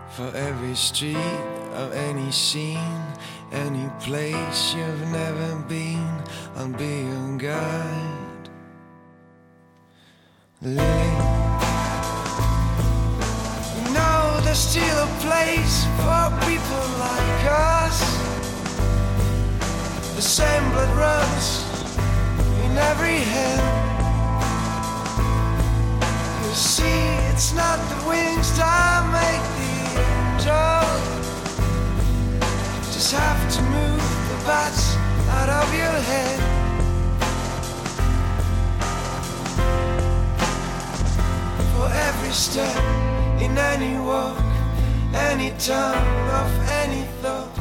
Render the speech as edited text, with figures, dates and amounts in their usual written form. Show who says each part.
Speaker 1: For every street of any scene, any place you've never been, I'll be your guide. Lily, you know there's still a place for people like us. The same blood runs in every hand. You see, it's not the wings that make the angel. You just have to move the bats out of your head. For every step in any walk, any turn of any thought,